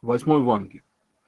8 Ванги.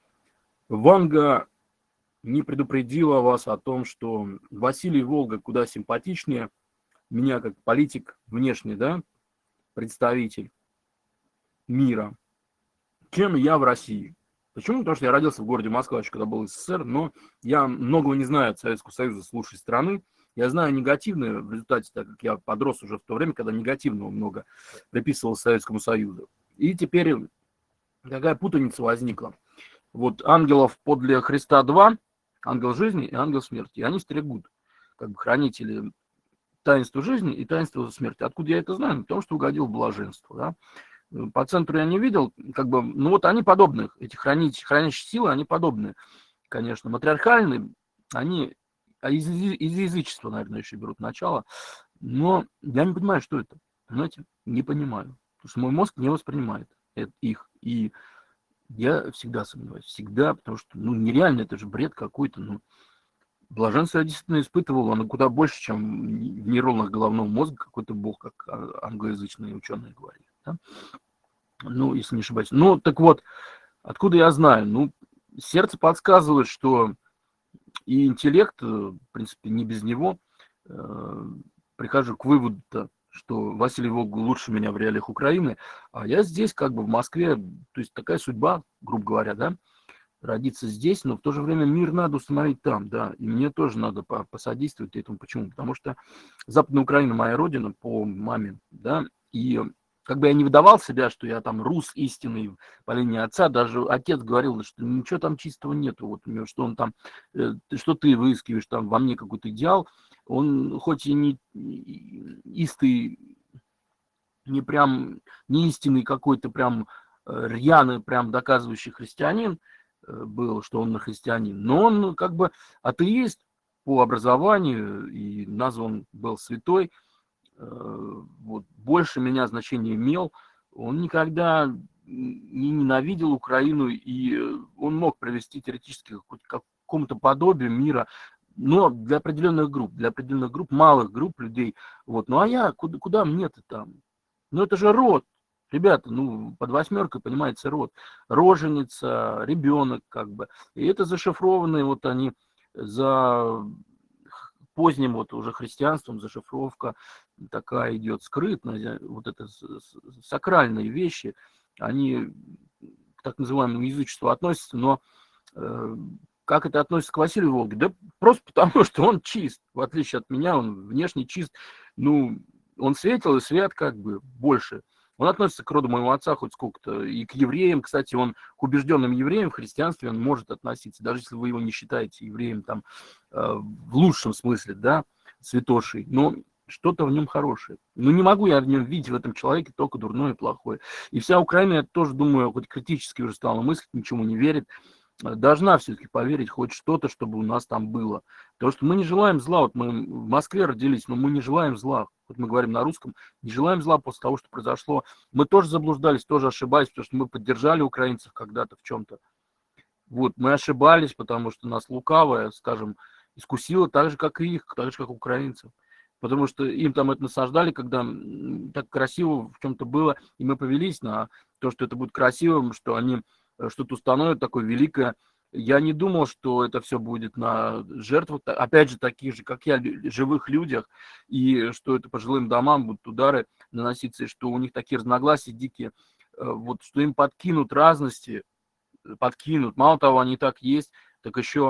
Ванга не предупредила вас о том, что Василий Волга куда симпатичнее меня как политик внешний, да, представитель мира, чем я в России. Почему? Потому что я родился в городе Москва, еще когда был СССР, но я многого не знаю от Советского Союза с лучшей страны. Я знаю негативное в результате, так как я подрос уже в то время, когда негативного много приписывалось Советскому Союзу. И теперь какая путаница возникла. Вот ангелов подле Христа 2, ангел жизни и ангел смерти. И они стерегут, как бы хранители таинства жизни и таинства смерти. Откуда я это знаю? Потому что угодил в блаженство. Да? По центру я не видел, как бы, ну вот они подобны, эти хранящие силы, они подобны, конечно, матриархальные, они из язычества, наверное, еще берут начало, но я не понимаю, что это, понимаете, не понимаю, потому что мой мозг не воспринимает их, и я всегда сомневаюсь, всегда, потому что, ну, нереально, это же бред какой-то, ну, блаженство я действительно испытывал, оно куда больше, чем в нейронах головного мозга какой-то бог, как англоязычные ученые говорили, да? Ну, если не ошибаюсь. Ну, так вот, откуда я знаю? Ну, сердце подсказывает, что и интеллект, в принципе, не без него, прихожу к выводу, что Василий Волга лучше меня в реалиях Украины, а я здесь, как бы в Москве, то есть такая судьба, грубо говоря, да, родиться здесь, но в то же время мир надо установить там, да, и мне тоже надо посодействовать этому. Почему? Потому что Западная Украина моя родина по маме, да, и как бы я не выдавал себя, что я там рус истинный по линии отца, даже отец говорил, что ничего там чистого нету, вот у него, что он там, что ты выискиваешь там во мне какой-то идеал, он хоть и не истый, не прям, не истинный какой-то прям рьяный, прям доказывающий христианин был, что он христианин, но он как бы атеист по образованию и назван был святой, вот, больше меня значения имел, он никогда не ненавидел Украину, и он мог провести теоретически к какому-то подобию мира, но для определенных групп, малых групп людей, вот, ну а я, куда мне-то там? Ну это же род, ребята, ну под восьмеркой понимаете род, роженица, ребенок как бы, и это зашифрованные вот они за поздним вот уже христианством зашифровка такая идет скрытная, вот это сакральные вещи, они к так называемому язычеству относятся, но как это относится к Василию Волге? Да просто потому, что он чист, в отличие от меня, он внешне чист, ну, он светил и свят как бы больше. Он относится к роду моего отца хоть сколько-то, и к евреям, кстати, он к убежденным евреям в христианстве он может относиться, даже если вы его не считаете евреем там в лучшем смысле, да, святошей, но что-то в нем хорошее. Но не могу я в нем видеть, в этом человеке, только дурное и плохое. И вся Украина, я тоже думаю, хоть критически уже стала мыслить, ничему не верит, должна все-таки поверить хоть что-то, чтобы у нас там было. Потому что мы не желаем зла. Вот мы в Москве родились, но мы не желаем зла. Вот мы говорим на русском, не желаем зла после того, что произошло. Мы тоже заблуждались, тоже ошибались, потому что мы поддержали украинцев когда-то в чем-то. Вот, мы ошибались, потому что нас лукавое, скажем, искусило так же, как и их, так же, как украинцев. Потому что им там это насаждали, когда так красиво в чем-то было, и мы повелись на то, что это будет красивым, что они что-то установят такое великое. Я не думал, что это все будет на жертвах, опять же, таких же, как я, живых людях, и что это по жилым домам будут удары наноситься, и что у них такие разногласия дикие, вот, что им подкинут разности, подкинут. Мало того, они так есть, так еще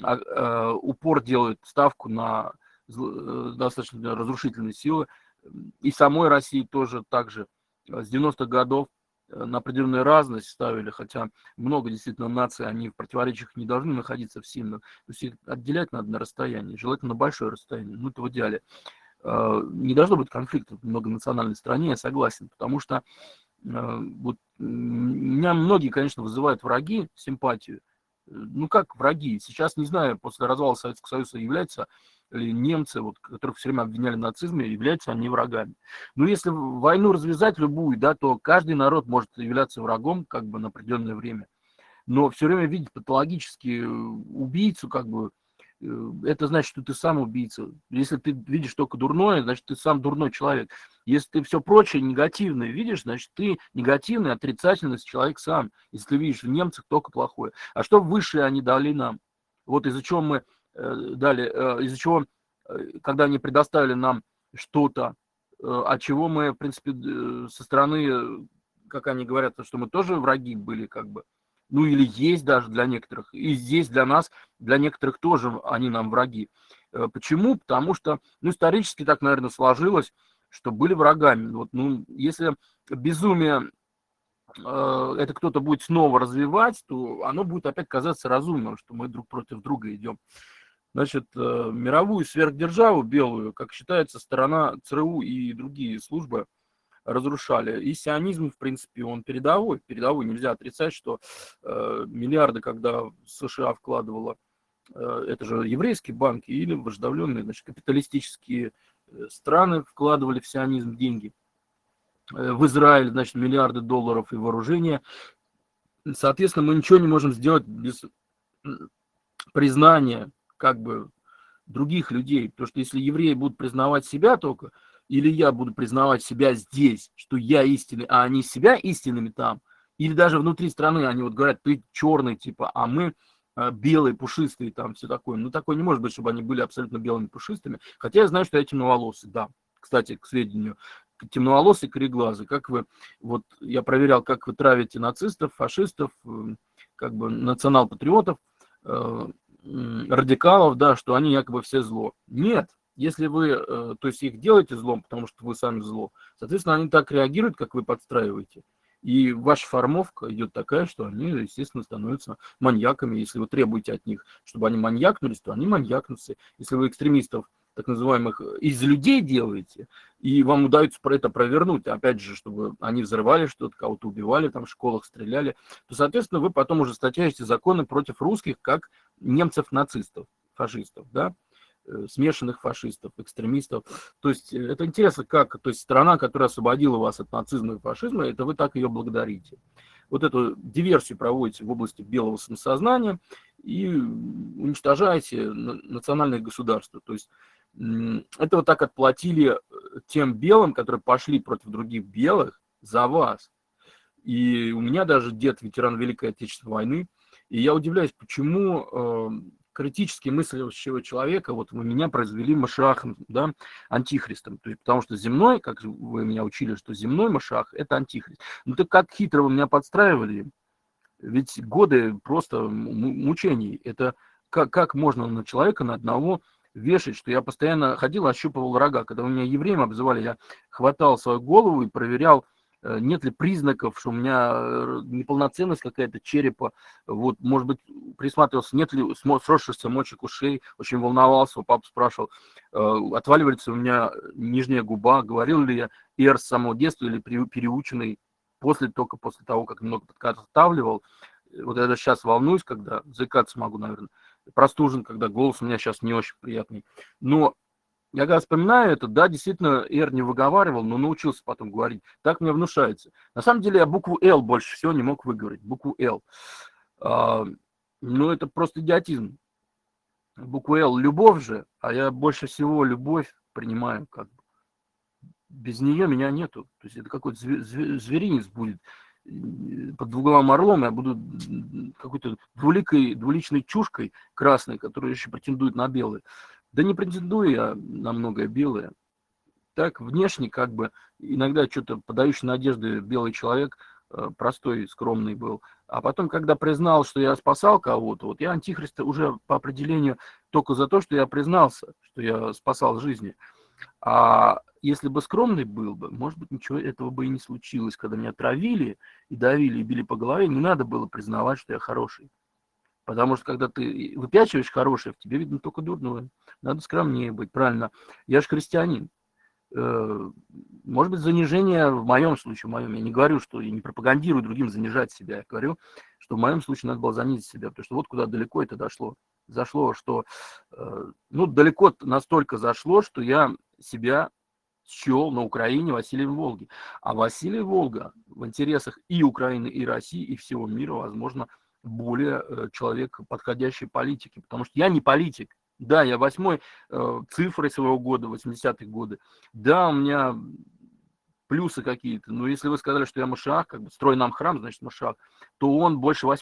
упор делают ставку на достаточно разрушительные силы. И самой России тоже так же с 90-х годов на определенную разность ставили, хотя много действительно наций, они в противоречиях не должны находиться сильно. То есть их отделять надо на расстоянии, желательно на большое расстояние, ну это в идеале. Не должно быть конфликтов в многонациональной стране, я согласен, потому что вот меня многие, конечно, вызывают враги симпатию. Ну как враги? Сейчас, не знаю, после развала Советского Союза являются ли немцы, вот, которых все время обвиняли в нацизме, являются они врагами. Но если войну развязать любую, да, то каждый народ может являться врагом как бы на определенное время. Но все время видеть патологически убийцу, как бы, это значит, что ты сам убийца. Если ты видишь только дурное, значит, ты сам дурной человек. Если ты все прочее негативное видишь, значит, ты негативный, отрицательный человек сам. Если ты видишь в немцах только плохое. А что высшее они дали нам? Вот из-за чего мы дали, из-за чего, когда они предоставили нам что-то, от чего мы, в принципе, со стороны, как они говорят, что мы тоже враги были, как бы, ну или есть даже для некоторых, и здесь для нас, для некоторых тоже они нам враги. Почему? Потому что, ну, исторически так, наверное, сложилось, что были врагами. Вот, ну, если безумие это кто-то будет снова развивать, то оно будет опять казаться разумным, что мы друг против друга идем. Значит, мировую сверхдержаву белую, как считается, сторона ЦРУ и другие службы разрушали. И сионизм, в принципе, он передовой. Передовой нельзя отрицать, что миллиарды, когда США вкладывала, это же еврейские банки или вожделенные, значит, капиталистические страны вкладывали в сионизм деньги. В Израиль, значит, миллиарды долларов и вооружения. Соответственно, мы ничего не можем сделать без признания, как бы, других людей. Потому что если евреи будут признавать себя только, или я буду признавать себя здесь, что я истинный, а они себя истинными там, или даже внутри страны они вот говорят, ты черный, типа, а мы белые, пушистые, там все такое. Ну, такое не может быть, чтобы они были абсолютно белыми, пушистыми. Хотя я знаю, что я темноволосый, да. Кстати, к сведению, темноволосый, кореглазый. Как вы, вот я проверял, как вы травите нацистов, фашистов, как бы национал-патриотов, радикалов, да, что они якобы все зло. Нет, если вы, то есть их делаете злом, потому что вы сами зло, соответственно, они так реагируют, как вы подстраиваете. И ваша формовка идет такая, что они, естественно, становятся маньяками. Если вы требуете от них, чтобы они маньякнулись, то они маньякнутся. Если вы экстремистов, так называемых, из людей делаете, и вам удается про это провернуть, опять же, чтобы они взрывали что-то, кого-то убивали, там в школах стреляли, то, соответственно, вы потом ужесточаете законы против русских, как немцев-нацистов, фашистов, да, смешанных фашистов, экстремистов. То есть это интересно, как, то есть страна, которая освободила вас от нацизма и фашизма, это вы так ее благодарите. Вот эту диверсию проводите в области белого самосознания и уничтожаете национальное государство. То есть это вот так отплатили тем белым, которые пошли против других белых за вас. И у меня даже дед ветеран Великой Отечественной войны, и я удивляюсь, почему критически мыслящего человека, вот вы меня произвели Машиахом, да, антихристом. То есть, потому что земной, как вы меня учили, что земной Машиах – это антихрист. Ну так как хитро вы меня подстраивали, ведь годы просто мучений. Это как можно на человека, на одного вешать, что я постоянно ходил, ощупывал рога. Когда вы меня евреем обзывали, я хватал свою голову и проверял, нет ли признаков, что у меня неполноценность какая-то черепа, вот, может быть, присматривался, нет ли сросшихся мочек ушей, очень волновался, папа спрашивал, отваливается у меня нижняя губа, говорил ли я «р» с самого детства или переученный только после того, как немного подготавливал. Вот я даже сейчас волнуюсь, когда заикаться могу, наверное, простужен, когда голос у меня сейчас не очень приятный, но я когда вспоминаю это, да, действительно, «р» не выговаривал, но научился потом говорить. Так мне внушается. На самом деле я букву «л» больше всего не мог выговорить. Букву «л». Ну, это просто идиотизм. Букву «л» любовь же, а я больше всего любовь принимаю как бы. Без нее меня нету. То есть это какой-то зверинец будет. Под двуглавым орлом я буду какой-то двуличной чушкой красной, которая еще претендует на белый. Да не претендую я на многое белое. Так, внешне, как бы, иногда что-то подающий надежды белый человек, простой, скромный был. А потом, когда признал, что я спасал кого-то, вот я антихрист уже по определению только за то, что я признался, что я спасал жизни. А если бы скромный был бы, может быть, ничего этого бы и не случилось. Когда меня травили и давили, и били по голове, не надо было признавать, что я хороший. Потому что, когда ты выпячиваешь хорошее, в тебе видно только дурное. Надо скромнее быть, правильно. Я же христианин. Может быть, занижение в моем случае, в моем. Я не говорю, что я не пропагандирую другим занижать себя. Я говорю, что в моем случае надо было занизить себя. Потому что вот куда далеко это дошло. Зашло, что... Ну, далеко настолько зашло, что я себя счел на Украине Василием Волги. А Василий Волга в интересах и Украины, и России, и всего мира, возможно, более человек подходящей политики. Потому что я не политик. Да, я 8-й, цифрой своего года, 80-е годы. Да, у меня плюсы какие-то. Но если вы сказали, что я Машиах, как бы строй нам храм, значит Машиах, то он больше